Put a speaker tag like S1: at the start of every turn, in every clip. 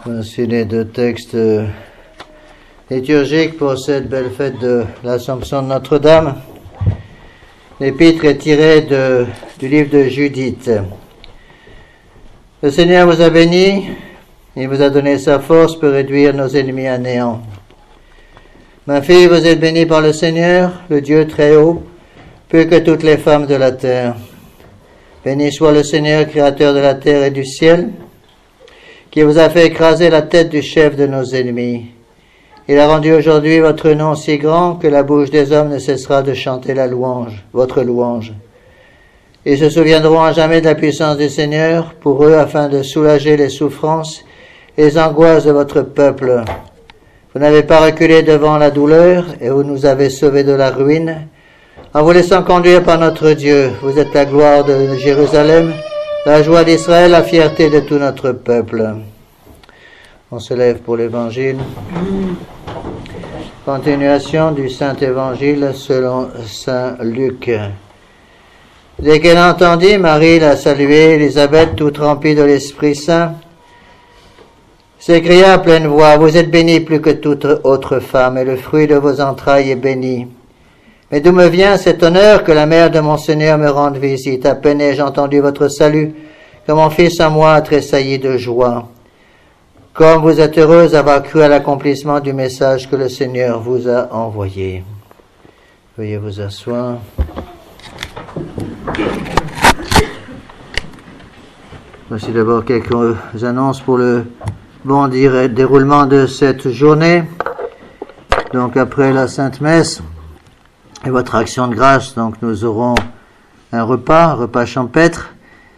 S1: Voici les deux textes liturgiques pour cette belle fête de l'Assomption de Notre-Dame. L'épître est tirée du livre de Judith. Le Seigneur vous a béni, il vous a donné sa force pour réduire nos ennemis à néant. Ma fille, vous êtes bénie par le Seigneur, le Dieu très haut, plus que toutes les femmes de la terre. Béni soit le Seigneur, créateur de la terre et du ciel, qui vous a fait écraser la tête du chef de nos ennemis. Il a rendu aujourd'hui votre nom si grand que la bouche des hommes ne cessera de chanter la louange, votre louange. Ils se souviendront à jamais de la puissance du Seigneur pour eux afin de soulager les souffrances et les angoisses de votre peuple. Vous n'avez pas reculé devant la douleur et vous nous avez sauvés de la ruine. En vous laissant conduire par notre Dieu, vous êtes la gloire de Jérusalem, la joie d'Israël, la fierté de tout notre peuple. On se lève pour l'Évangile. Continuation du Saint-Évangile selon Saint Luc. Dès qu'elle entendit, Marie la saluer, Élisabeth, toute remplie de l'Esprit Saint, s'écria à pleine voix, « Vous êtes bénie plus que toute autre femme, et le fruit de vos entrailles est béni. Mais d'où me vient cet honneur que la mère de mon Seigneur me rende visite? À peine ai-je entendu votre salut, que mon fils à moi a tressailli de joie. Comme vous êtes heureuse d'avoir cru à l'accomplissement du message que le Seigneur vous a envoyé. » Veuillez vous asseoir. Voici d'abord quelques annonces pour le bon déroulement de cette journée. Donc après la Sainte Messe et votre action de grâce, donc nous aurons un repas champêtre.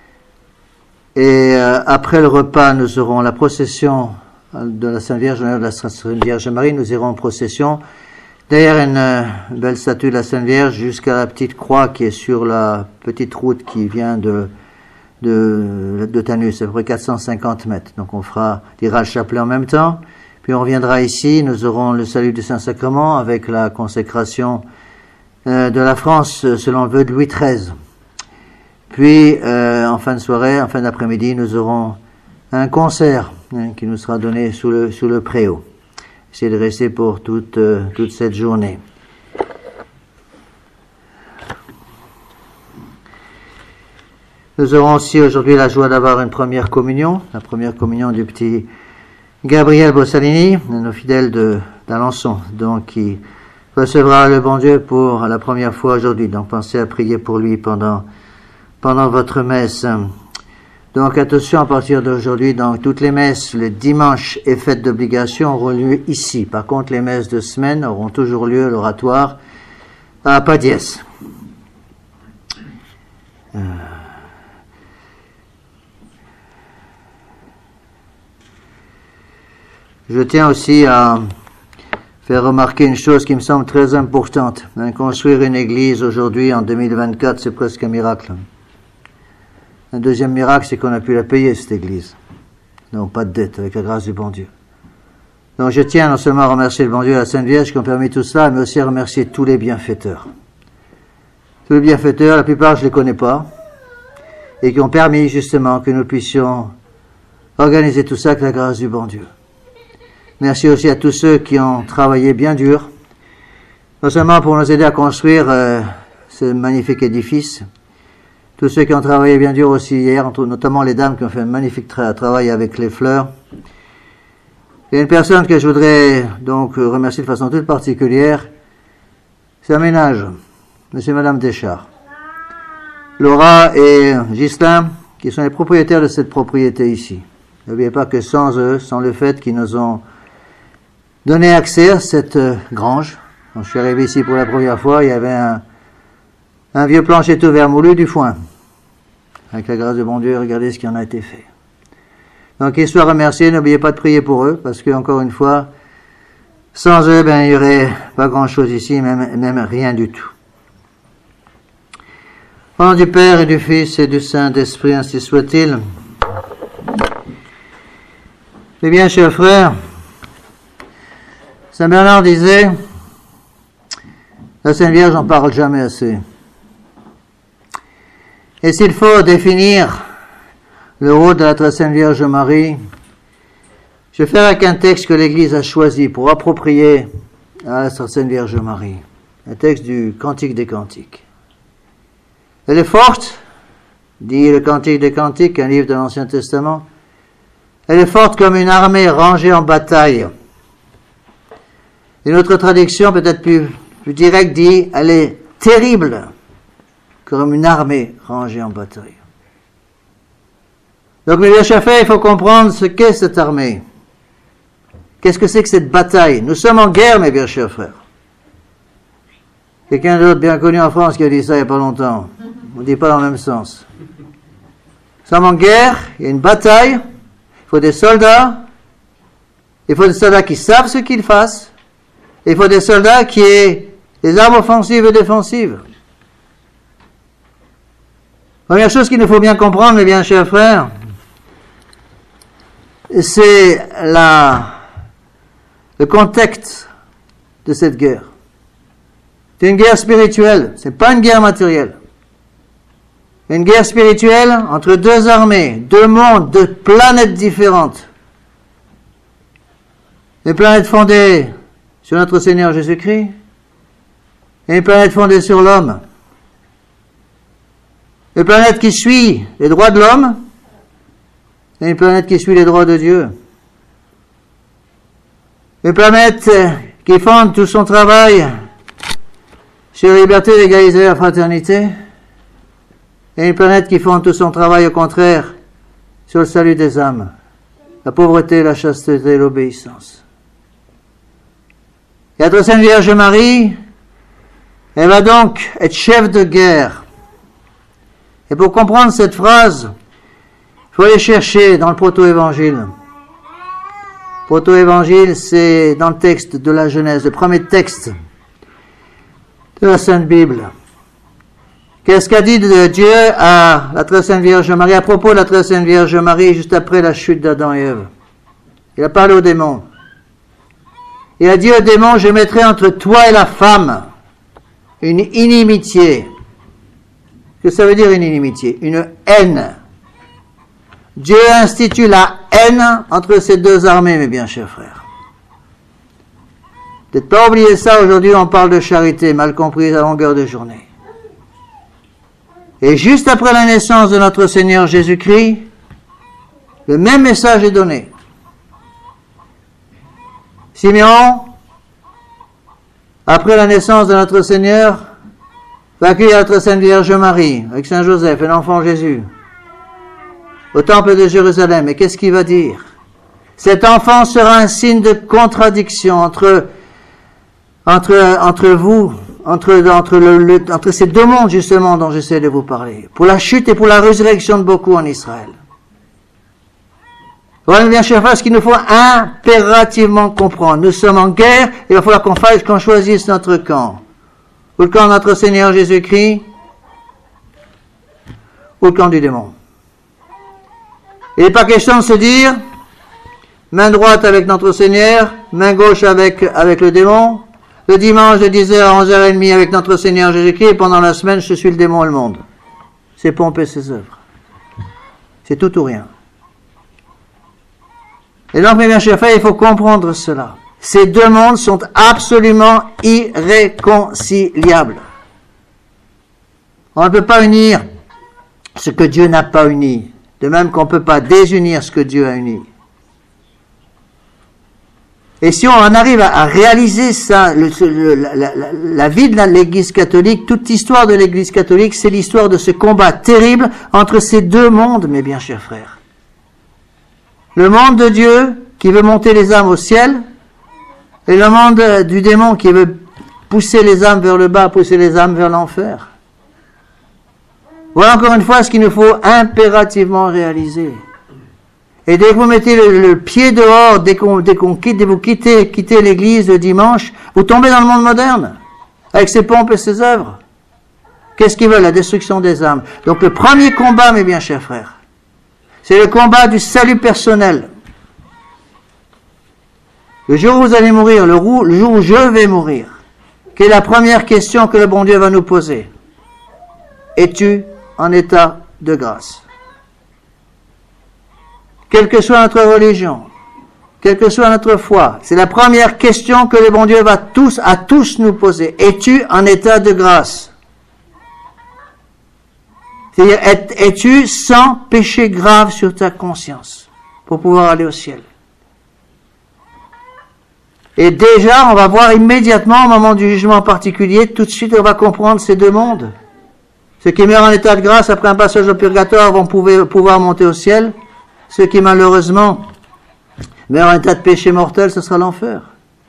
S1: Et après le repas, nous aurons la procession de la Sainte Vierge, de la Sainte Vierge Marie. Nous irons en procession derrière une belle statue de la Sainte Vierge jusqu'à la petite croix qui est sur la petite route qui vient de Tanus, à peu près 450 mètres. Donc on dira le chapelet en même temps. Puis on reviendra ici, nous aurons le salut du Saint-Sacrement avec la consécration de la France selon le vœu de Louis XIII. Puis, en fin de soirée, en fin d'après-midi, nous aurons un concert qui nous sera donné sous le préau. Essayez de rester pour toute cette journée. Nous aurons aussi aujourd'hui la joie d'avoir une première communion, la première communion du petit Gabriel Bossalini, de nos fidèles d'Alençon, donc qui recevra le bon Dieu pour la première fois aujourd'hui. Donc pensez à prier pour lui pendant votre messe. Donc attention, à partir d'aujourd'hui, donc toutes les messes, les dimanches et fêtes d'obligation auront lieu ici. Par contre, les messes de semaine auront toujours lieu à l'oratoire à Padiès. Je tiens aussi à faire remarquer une chose qui me semble très importante. Construire une église aujourd'hui, en 2024, c'est presque un miracle. Un deuxième miracle, c'est qu'on a pu la payer, cette église. Donc, pas de dette, avec la grâce du bon Dieu. Donc, je tiens non seulement à remercier le bon Dieu et la Sainte Vierge qui ont permis tout cela, mais aussi à remercier tous les bienfaiteurs. Tous les bienfaiteurs, la plupart, je ne les connais pas, et qui ont permis, justement, que nous puissions organiser tout ça avec la grâce du bon Dieu. Merci aussi à tous ceux qui ont travaillé bien dur, non seulement pour nous aider à construire ce magnifique édifice, tous ceux qui ont travaillé bien dur aussi hier, notamment les dames qui ont fait un magnifique travail avec les fleurs. Il y a une personne que je voudrais donc remercier de façon toute particulière, c'est un ménage, monsieur et madame Deschard. Laura et Ghislain, qui sont les propriétaires de cette propriété ici. N'oubliez pas que sans eux, sans le fait qu'ils nous ont donné accès à cette grange. Quand je suis arrivé ici pour la première fois, il y avait un vieux plancher tout vermoulu du foin. Avec la grâce de bon Dieu, regardez ce qui en a été fait. Donc, qu'ils soient remerciés, n'oubliez pas de prier pour eux, parce que, encore une fois, sans eux, il n'y aurait pas grand chose ici, même rien du tout. Au nom du Père et du Fils et du Saint-Esprit, ainsi soit-il. Eh bien, chers frères, Saint Bernard disait, la Sainte Vierge n'en parle jamais assez. Et s'il faut définir le rôle de la Très Sainte Vierge Marie, Je vais faire avec un texte que l'Église a choisi pour approprier à la Sainte Vierge Marie. Un texte du Cantique des Cantiques. Elle est forte, dit le Cantique des Cantiques, un livre de l'Ancien Testament. Elle est forte comme une armée rangée en bataille. Une autre traduction, peut-être plus directe, dit, elle est terrible comme une armée rangée en bataille. Donc, mes bien chers frères, il faut comprendre ce qu'est cette armée. Qu'est-ce que c'est que cette bataille? Nous sommes en guerre, mes bien chers frères. Quelqu'un d'autre bien connu en France qui a dit ça il n'y a pas longtemps. On ne dit pas dans le même sens. Nous sommes en guerre, il y a une bataille, il faut des soldats, il faut des soldats qui savent ce qu'ils fassent, il faut des soldats qui aient des armes offensives et défensives. Première chose qu'il nous faut bien comprendre, mes bien chers frères, c'est le contexte de cette guerre. C'est une guerre spirituelle, c'est pas une guerre matérielle. Une guerre spirituelle entre deux armées, deux mondes, deux planètes différentes. Une planète fondée sur notre Seigneur Jésus-Christ et une planète fondée sur l'homme. Une planète qui suit les droits de l'homme et une planète qui suit les droits de Dieu. Une planète qui fonde tout son travail sur la liberté, l'égalité et la fraternité, et une planète qui fonde tout son travail au contraire sur le salut des âmes, la pauvreté, la chasteté et l'obéissance. Et notre Sainte Vierge Marie, elle va donc être chef de guerre. Et pour comprendre cette phrase, il faut aller chercher dans le proto-évangile. Le proto-évangile, c'est dans le texte de la Genèse, le premier texte de la Sainte Bible. Qu'est-ce qu'a dit de Dieu à la très Sainte Vierge Marie, à propos de la très Sainte Vierge Marie, juste après la chute d'Adam et Ève? Il a parlé aux démons. Il a dit aux démons, je mettrai entre toi et la femme une inimitié. Qu'est-ce que ça veut dire une inimitié? Une haine. Dieu institue la haine entre ces deux armées, mes bien chers frères. Peut-être pas oublier ça, aujourd'hui on parle de charité, mal comprise à longueur de journée. Et juste après la naissance de notre Seigneur Jésus-Christ, le même message est donné. Simeon, après la naissance de notre Seigneur, va accueillir notre Sainte Vierge Marie, avec Saint Joseph et l'enfant Jésus, au temple de Jérusalem. Et qu'est-ce qu'il va dire? Cet enfant sera un signe de contradiction entre vous, entre ces deux mondes justement dont j'essaie de vous parler, pour la chute et pour la résurrection de beaucoup en Israël. Voilà, bien chers frères, ce qu'il nous faut impérativement comprendre. Nous sommes en guerre, il va falloir qu'on choisisse notre camp. Ou le camp de notre Seigneur Jésus-Christ, ou le camp du démon. Il n'est pas question de se dire, main droite avec notre Seigneur, main gauche avec le démon, le dimanche de 10h à 11h30 avec notre Seigneur Jésus-Christ, et pendant la semaine, je suis le démon et le monde. C'est pomper ses œuvres. C'est tout ou rien. Et donc, mes bien chers frères, il faut comprendre cela. Ces deux mondes sont absolument irréconciliables. On ne peut pas unir ce que Dieu n'a pas uni, de même qu'on ne peut pas désunir ce que Dieu a uni. Et si on en arrive à réaliser ça, la vie de l'Église catholique, toute l'histoire de l'Église catholique, c'est l'histoire de ce combat terrible entre ces deux mondes, mes bien chers frères. Le monde de Dieu, qui veut monter les âmes au ciel, et le monde du démon, qui veut pousser les âmes vers le bas, pousser les âmes vers l'enfer. Voilà encore une fois ce qu'il nous faut impérativement réaliser. Et dès que vous mettez le pied dehors, dès que vous quittez l'église le dimanche, vous tombez dans le monde moderne, avec ses pompes et ses œuvres. Qu'est-ce qu'ils veulent? La destruction des âmes. Donc le premier combat, mes bien chers frères, c'est le combat du salut personnel. Le jour où vous allez mourir, le jour où je vais mourir, quelle est la première question que le bon Dieu va nous poser? Es-tu en état de grâce? Quelle que soit notre religion, quelle que soit notre foi. C'est la première question que le bon Dieu va à tous nous poser. Es-tu en état de grâce? C'est-à-dire, es-tu sans péché grave sur ta conscience pour pouvoir aller au ciel? Et déjà, on va voir immédiatement, au moment du jugement particulier, tout de suite, on va comprendre ces deux mondes. Ceux qui meurent en état de grâce après un passage au purgatoire vont pouvoir monter au ciel. Ceux qui, malheureusement, meurent en état de péché mortel, ce sera l'enfer.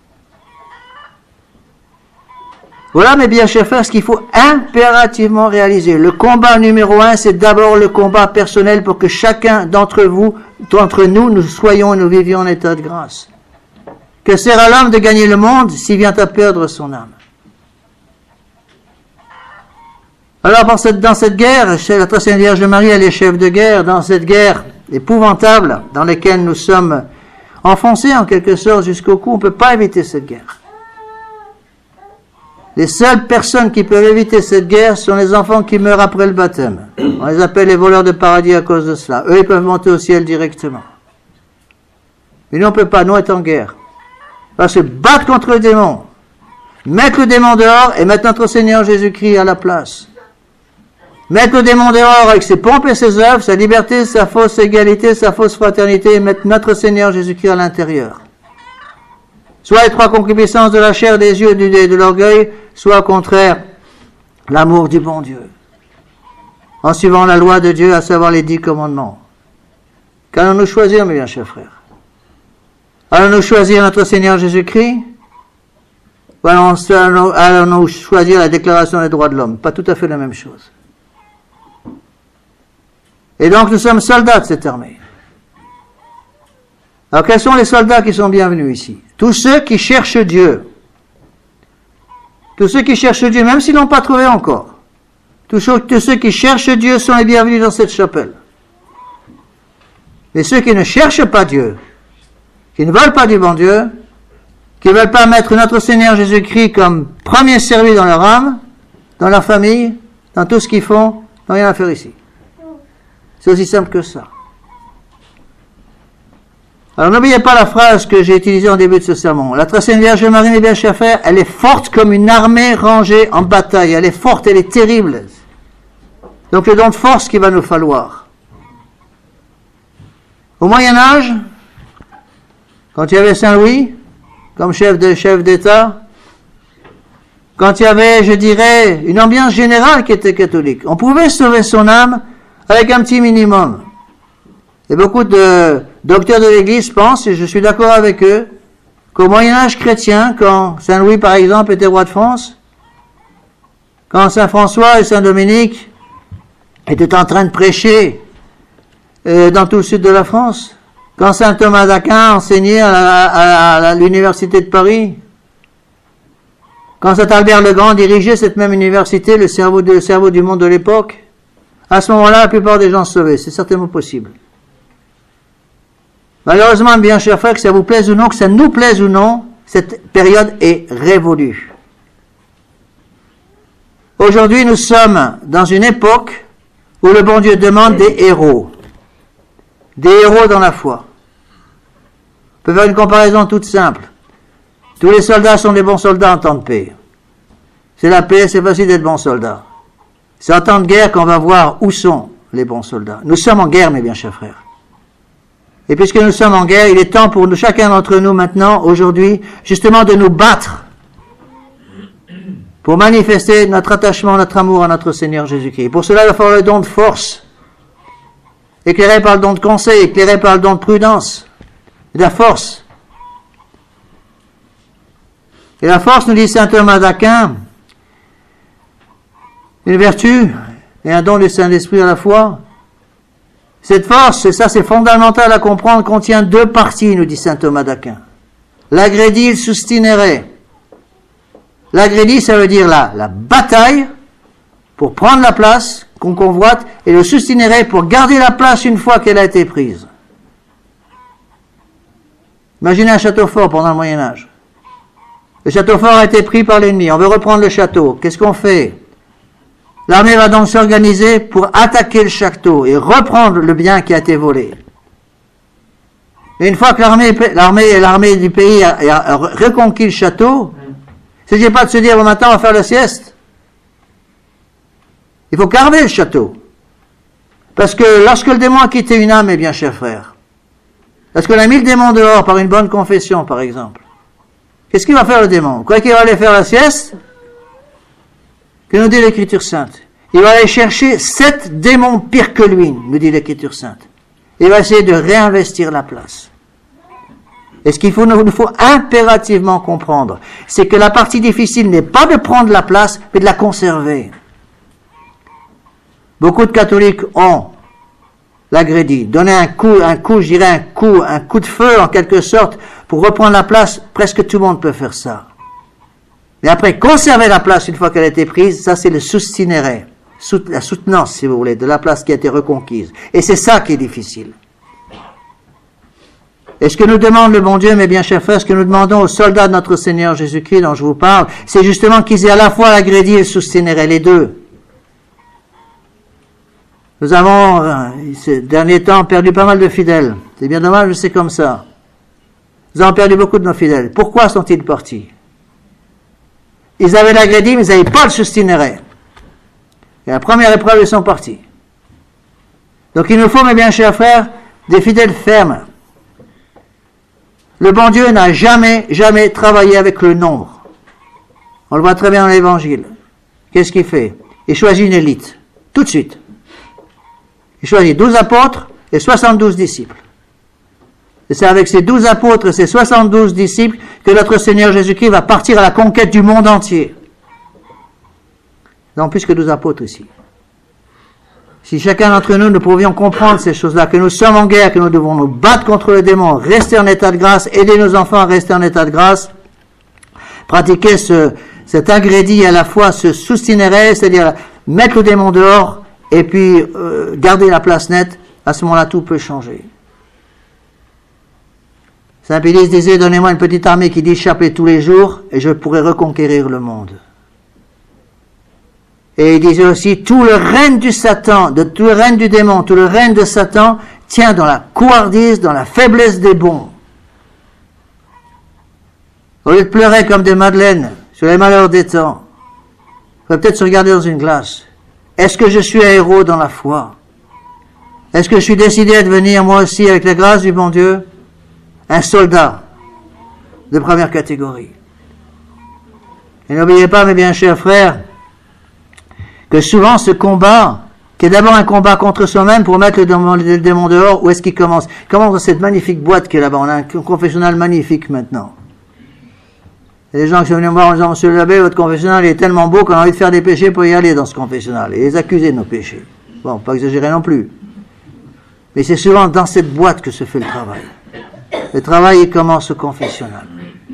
S1: Voilà, mes bien chers frères, ce qu'il faut impérativement réaliser. Le combat numéro 1, c'est d'abord le combat personnel pour que chacun d'entre nous, nous soyons et nous vivions en état de grâce. Que sert à l'homme de gagner le monde s'il vient à perdre son âme? Alors, dans cette guerre, la très sainte Vierge Marie, elle est chef de guerre, dans cette guerre épouvantable dans laquelle nous sommes enfoncés en quelque sorte jusqu'au cou, on ne peut pas éviter cette guerre. Les seules personnes qui peuvent éviter cette guerre sont les enfants qui meurent après le baptême. On les appelle les voleurs de paradis à cause de cela. Eux, ils peuvent monter au ciel directement. Mais nous, on ne peut pas, nous, être en guerre. On va se battre contre le démon, mettre le démon dehors et mettre notre Seigneur Jésus-Christ à la place. Mettre le démon dehors avec ses pompes et ses œuvres, sa liberté, sa fausse égalité, sa fausse fraternité, et mettre notre Seigneur Jésus-Christ à l'intérieur. Soit les trois concupiscences de la chair, des yeux et de l'orgueil, soit au contraire, l'amour du bon Dieu. En suivant la loi de Dieu, à savoir les 10 commandements. Qu'allons-nous choisir, mes bien chers frères? Allons-nous choisir notre Seigneur Jésus-Christ? Ou allons-nous choisir la Déclaration des droits de l'homme? Pas tout à fait la même chose. Et donc nous sommes soldats de cette armée. Alors quels sont les soldats qui sont bienvenus ici? Tous ceux qui cherchent Dieu. Tous ceux qui cherchent Dieu, même s'ils n'ont pas trouvé encore. Tous ceux qui cherchent Dieu sont les bienvenus dans cette chapelle. Et ceux qui ne cherchent pas Dieu, qui ne veulent pas du bon Dieu, qui ne veulent pas mettre notre Seigneur Jésus-Christ comme premier servi dans leur âme, dans leur famille, dans tout ce qu'ils font, n'ont rien à faire ici. C'est aussi simple que ça. Alors n'oubliez pas la phrase que j'ai utilisée en début de ce sermon. La très sainte Vierge Marie, mes bien chers frères, elle est forte comme une armée rangée en bataille. Elle est forte, elle est terrible. Donc le don de force qu'il va nous falloir. Au Moyen-Âge, quand il y avait Saint-Louis, comme chef d'État, quand il y avait, je dirais, une ambiance générale qui était catholique, on pouvait sauver son âme avec un petit minimum. Et beaucoup de docteurs de l'Église pensent, et je suis d'accord avec eux, qu'au Moyen-Âge chrétien, quand Saint-Louis, par exemple, était roi de France, quand Saint-François et Saint-Dominique étaient en train de prêcher dans tout le sud de la France, quand Saint Thomas d'Aquin enseignait à l'université de Paris, quand Saint Albert le Grand dirigeait cette même université, le cerveau du monde de l'époque, à ce moment-là, la plupart des gens se sauvaient. C'est certainement possible. Malheureusement, bien chers frères, que ça vous plaise ou non, que ça nous plaise ou non, cette période est révolue. Aujourd'hui, nous sommes dans une époque où le bon Dieu demande des héros. Des héros dans la foi. On peut faire une comparaison toute simple. Tous les soldats sont des bons soldats en temps de paix. C'est la paix, c'est facile d'être bon soldat. C'est en temps de guerre qu'on va voir où sont les bons soldats. Nous sommes en guerre, mes bien chers frères. Et puisque nous sommes en guerre, il est temps pour nous, chacun d'entre nous maintenant, aujourd'hui, justement de nous battre pour manifester notre attachement, notre amour à notre Seigneur Jésus-Christ. Pour cela, il va falloir le don de force, éclairé par le don de conseil, éclairé par le don de prudence, et de la force. Et la force, nous dit saint Thomas d'Aquin, une vertu et un don du Saint-Esprit à la fois. Cette force, et ça c'est fondamental à comprendre, contient 2 parties, nous dit saint Thomas d'Aquin. L'agredi, il sustinere. L'agredi, ça veut dire la bataille pour prendre la place qu'on convoite, et le sustinere pour garder la place une fois qu'elle a été prise. Imaginez un château fort pendant le Moyen-Âge. Le château fort a été pris par l'ennemi, on veut reprendre le château. Qu'est-ce qu'on fait? L'armée va donc s'organiser pour attaquer le château et reprendre le bien qui a été volé. Et une fois que l'armée du pays a reconquis le château, il ne s'agit pas de se dire, bon, maintenant on va faire la sieste. Il faut garder le château. Parce que lorsque le démon a quitté une âme, eh bien, cher frère, parce qu'on a mis le démon dehors par une bonne confession, par exemple, qu'est-ce qu'il va faire le démon? Vous croyez qu'il va aller faire la sieste? Que nous dit l'Écriture sainte? Il va aller chercher 7 démons pires que lui, nous dit l'Écriture sainte. Il va essayer de réinvestir la place. Et ce qu'il nous faut impérativement comprendre, c'est que la partie difficile n'est pas de prendre la place, mais de la conserver. Beaucoup de catholiques ont l'agrédit, donner un coup de feu en quelque sorte, pour reprendre la place. Presque tout le monde peut faire ça. Mais après, conserver la place une fois qu'elle a été prise, ça c'est le sustinere, la soutenance, si vous voulez, de la place qui a été reconquise. Et c'est ça qui est difficile. Et ce que nous demande le bon Dieu, mes bien chers frères, ce que nous demandons aux soldats de notre Seigneur Jésus-Christ dont je vous parle, c'est justement qu'ils aient à la fois l'agrédit et le sustinere, les deux. Nous avons, ces derniers temps, perdu pas mal de fidèles. C'est bien dommage, mais c'est comme ça. Nous avons perdu beaucoup de nos fidèles. Pourquoi sont-ils partis? Ils avaient l'agrédit, mais ils n'avaient pas le sustinere. Et la première épreuve, ils sont partis. Donc il nous faut, mes bien chers frères, des fidèles fermes. Le bon Dieu n'a jamais travaillé avec le nombre. On le voit très bien dans l'Évangile. Qu'est-ce qu'il fait? Il choisit une élite, tout de suite. Il choisit 12 apôtres et 72 disciples. Et c'est avec ces 12 apôtres et ces 72 disciples que notre Seigneur Jésus-Christ va partir à la conquête du monde entier. Non plus que 12 apôtres ici. Si chacun d'entre nous pouvions comprendre ces choses-là, que nous sommes en guerre, que nous devons nous battre contre le démon, rester en état de grâce, aider nos enfants à rester en état de grâce, pratiquer cet agrédit à la fois, ce sustinere, c'est-à-dire mettre le démon dehors, et puis garder la place nette, à ce moment-là, tout peut changer. Saint Pédis disait, donnez-moi une petite armée qui dit chapelet tous les jours, et je pourrai reconquérir le monde. Et il disait aussi, tout le règne du Satan, tout le règne du démon, tout le règne de Satan, tient dans la couardise, dans la faiblesse des bons. Au lieu de pleurer comme des madeleines sur les malheurs des temps, il faudrait peut-être se regarder dans une glace. Est-ce que je suis un héros dans la foi? Est-ce que je suis décidé à devenir, moi aussi, avec la grâce du bon Dieu, un soldat de première catégorie? Et n'oubliez pas, mes bien chers frères, que souvent ce combat, qui est d'abord un combat contre soi-même pour mettre le démon dehors, où est-ce qu'il commence? Il commence dans cette magnifique boîte qui est là-bas. On a un confessionnal magnifique maintenant. Il y a des gens qui sont venus me voir en disant, Monsieur l'abbé, votre confessionnal est tellement beau qu'on a envie de faire des péchés pour y aller dans ce confessionnal, et les accuser de nos péchés. Bon, pas exagérer non plus. Mais c'est souvent dans cette boîte que se fait le travail. Le travail, il commence au confessionnal.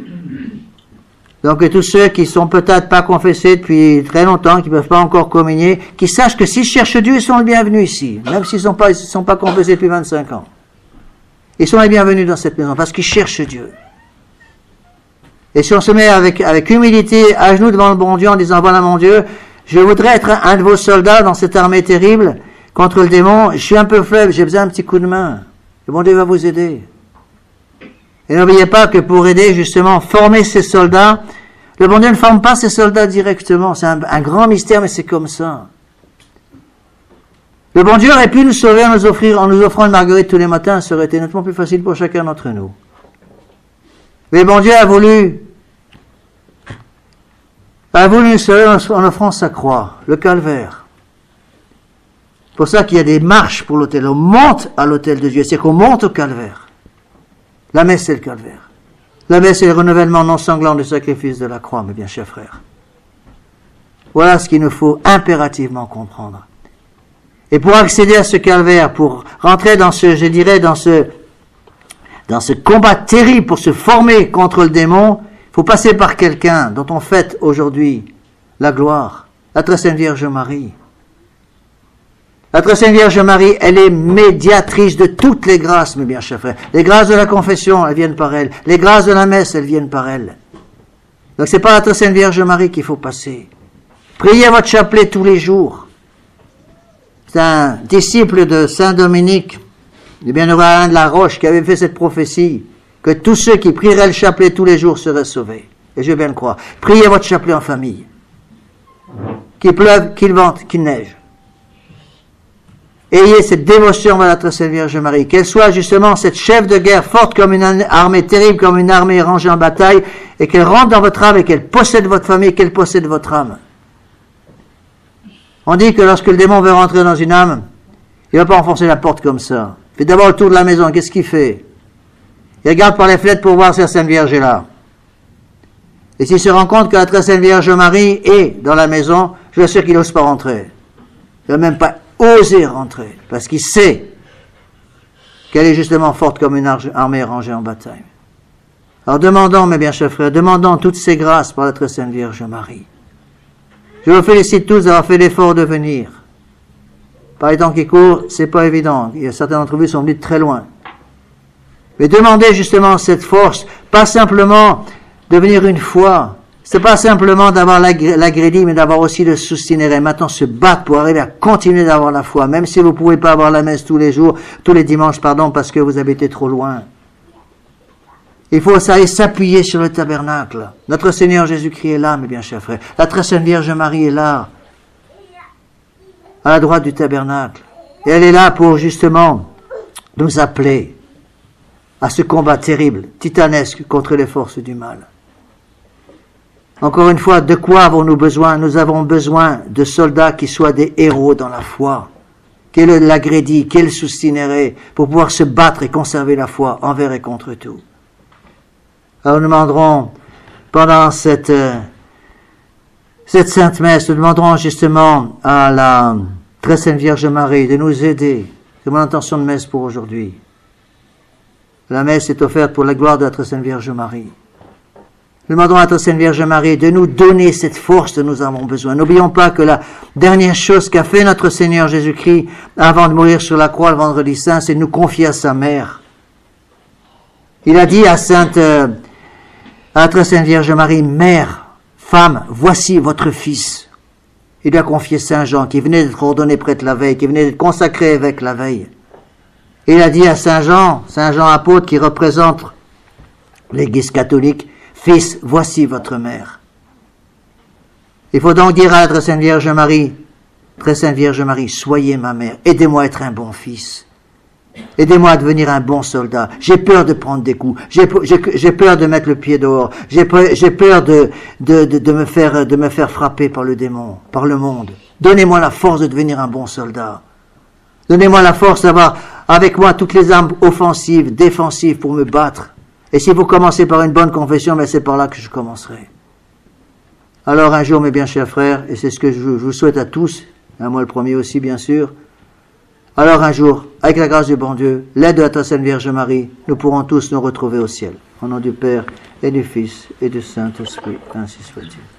S1: Donc, tous ceux qui sont peut-être pas confessés depuis très longtemps, qui ne peuvent pas encore communier, qui sachent que s'ils cherchent Dieu, ils sont les bienvenus ici, même s'ils ne sont pas confessés depuis 25 ans. Ils sont les bienvenus dans cette maison, parce qu'ils cherchent Dieu. Et si on se met avec humilité, à genoux devant le bon Dieu, en disant, voilà mon Dieu, je voudrais être un de vos soldats dans cette armée terrible contre le démon, je suis un peu faible, j'ai besoin d'un petit coup de main. Le bon Dieu va vous aider. Et n'oubliez pas que pour aider, justement, former ces soldats, le bon Dieu ne forme pas ces soldats directement. C'est un grand mystère, mais c'est comme ça. Le bon Dieu aurait pu nous sauver en nous offrant une marguerite tous les matins, ça aurait été nettement plus facile pour chacun d'entre nous. Mais le bon Dieu a voulu nous sauver en offrant sa croix, le calvaire. C'est pour ça qu'il y a des marches pour l'autel. On monte à l'autel de Dieu, c'est qu'on monte au calvaire. La messe, c'est le calvaire. La messe, c'est le renouvellement non sanglant du sacrifice de la croix, mes bien chers frères. Voilà ce qu'il nous faut impérativement comprendre. Et pour accéder à ce calvaire, pour rentrer dans dans ce combat terrible, pour se former contre le démon, il faut passer par quelqu'un dont on fête aujourd'hui la gloire, la très sainte Vierge Marie. La très sainte Vierge Marie, elle est médiatrice de toutes les grâces, mes bien chers frères. Les grâces de la confession, elles viennent par elle. Les grâces de la messe, elles viennent par elle. Donc c'est par la très sainte Vierge Marie qu'il faut passer. Priez votre chapelet tous les jours. C'est un disciple de Saint Dominique Le bienheureux Alain de la Roche qui avait fait cette prophétie, que tous ceux qui prieraient le chapelet tous les jours seraient sauvés. Et je veux bien le croire. Priez votre chapelet en famille. Qu'il pleuve, qu'il vente, qu'il neige. Ayez cette dévotion envers la très sainte Vierge Marie, qu'elle soit justement cette chef de guerre forte comme une armée terrible, comme une armée rangée en bataille, et qu'elle rentre dans votre âme et qu'elle possède votre famille, qu'elle possède votre âme. On dit que lorsque le démon veut rentrer dans une âme, il ne va pas enfoncer la porte comme ça. Il fait d'abord le tour de la maison. Qu'est-ce qu'il fait? Il regarde par les fenêtres pour voir si la Sainte Vierge est là. Et s'il se rend compte que la très sainte Vierge Marie est dans la maison, je vous assure qu'il n'ose pas rentrer. Il ne va même pas oser rentrer, parce qu'il sait qu'elle est justement forte comme une armée rangée en bataille. Alors demandons, mes bien chers frères, demandons toutes ces grâces par la très sainte Vierge Marie. Je vous félicite tous d'avoir fait l'effort de venir. Par les temps qui courent, c'est pas évident. Il y a certains d'entre vous qui sont venus de très loin. Mais demandez justement cette force, pas simplement de venir une fois. C'est pas simplement d'avoir l'agrédit, mais d'avoir aussi le soustinérer. Maintenant, se battre pour arriver à continuer d'avoir la foi, même si vous pouvez pas avoir la messe tous les jours, tous les dimanches, parce que vous habitez trop loin. Il faut s'appuyer sur le tabernacle. Notre Seigneur Jésus-Christ est là, mes bien chers frères. La très sainte Vierge Marie est là, à la droite du tabernacle. Et elle est là pour justement nous appeler à ce combat terrible, titanesque contre les forces du mal. Encore une fois, de quoi avons-nous besoin? Nous avons besoin de soldats qui soient des héros dans la foi, qui aient l'agrédit, qui aient le soustinérer, pour pouvoir se battre et conserver la foi envers et contre tout. Alors nous demanderons, pendant cette Sainte Messe, nous demanderons justement à la très sainte Vierge Marie de nous aider. C'est mon intention de messe pour aujourd'hui. La messe est offerte pour la gloire de la très sainte Vierge Marie. Nous demandons à la très sainte Vierge Marie de nous donner cette force dont nous avons besoin. N'oublions pas que la dernière chose qu'a fait notre Seigneur Jésus-Christ avant de mourir sur la croix le vendredi saint, c'est de nous confier à sa mère. Il a dit à la très sainte Vierge Marie, mère, femme, voici votre fils. Il lui a confié Saint Jean, qui venait d'être ordonné prêtre la veille, qui venait d'être consacré évêque la veille. Il a dit à Saint Jean apôtre, qui représente l'Église catholique, fils, voici votre mère. Il faut donc dire à la très sainte Vierge Marie, très sainte Vierge Marie, soyez ma mère, aidez-moi à être un bon fils. Aidez-moi à devenir un bon soldat. J'ai peur de prendre des coups. J'ai peur de mettre le pied dehors. J'ai peur de me faire frapper par le démon, par le monde. Donnez-moi la force de devenir un bon soldat. Donnez-moi la force d'avoir avec moi toutes les armes offensives, défensives pour me battre. Et si vous commencez par une bonne confession, mais c'est par là que je commencerai. Alors un jour, mes bien chers frères, et c'est ce que je vous souhaite à tous, à moi le premier aussi bien sûr, alors un jour, avec la grâce du bon Dieu, l'aide de la très sainte Vierge Marie, nous pourrons tous nous retrouver au ciel. Au nom du Père et du Fils et du Saint-Esprit, ainsi soit-il.